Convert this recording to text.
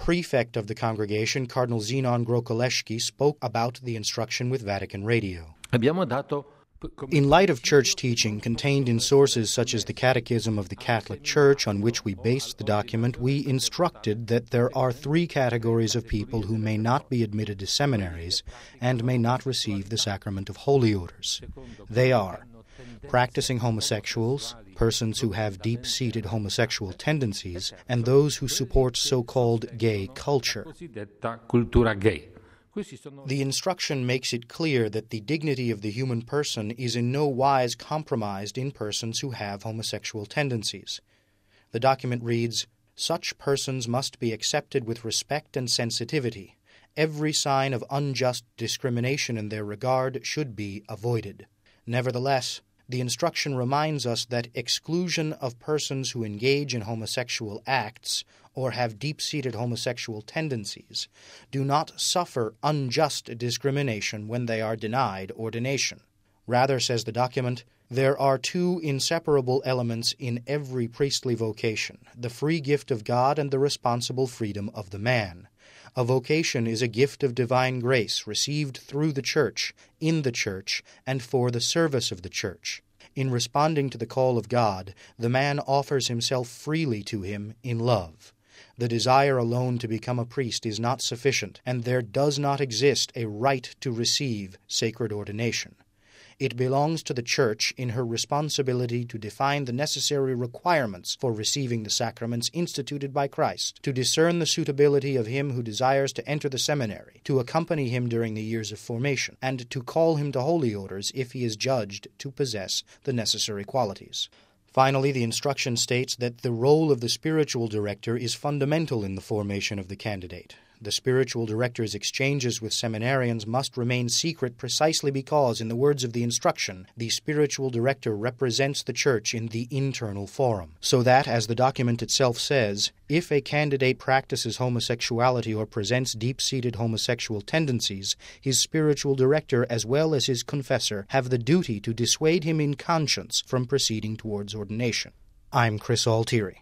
prefect of the congregation, Cardinal Zenon Grokoleshki, spoke about the instruction with Vatican Radio. In light of church teaching contained in sources such as the Catechism of the Catholic Church, on which we based the document, we instructed that there are 3 categories of people who may not be admitted to seminaries and may not receive the sacrament of holy orders. They are practicing homosexuals, persons who have deep-seated homosexual tendencies, and those who support so-called gay culture. The instruction makes it clear that the dignity of the human person is in no wise compromised in persons who have homosexual tendencies. The document reads, "Such persons must be accepted with respect and sensitivity. Every sign of unjust discrimination in their regard should be avoided." Nevertheless, the instruction reminds us that exclusion of persons who engage in homosexual acts or have deep-seated homosexual tendencies do not suffer unjust discrimination when they are denied ordination. Rather, says the document, there are 2 inseparable elements in every priestly vocation, the free gift of God and the responsible freedom of the man. A vocation is a gift of divine grace received through the Church, in the Church, and for the service of the Church. In responding to the call of God, the man offers himself freely to him in love. The desire alone to become a priest is not sufficient, and there does not exist a right to receive sacred ordination. It belongs to the Church in her responsibility to define the necessary requirements for receiving the sacraments instituted by Christ, to discern the suitability of him who desires to enter the seminary, to accompany him during the years of formation, and to call him to holy orders if he is judged to possess the necessary qualities. Finally, the instruction states that the role of the spiritual director is fundamental in the formation of the candidate. The spiritual director's exchanges with seminarians must remain secret precisely because, in the words of the instruction, the spiritual director represents the Church in the internal forum. So that, as the document itself says, if a candidate practices homosexuality or presents deep-seated homosexual tendencies, his spiritual director as well as his confessor have the duty to dissuade him in conscience from proceeding towards ordination. I'm Chris Altieri.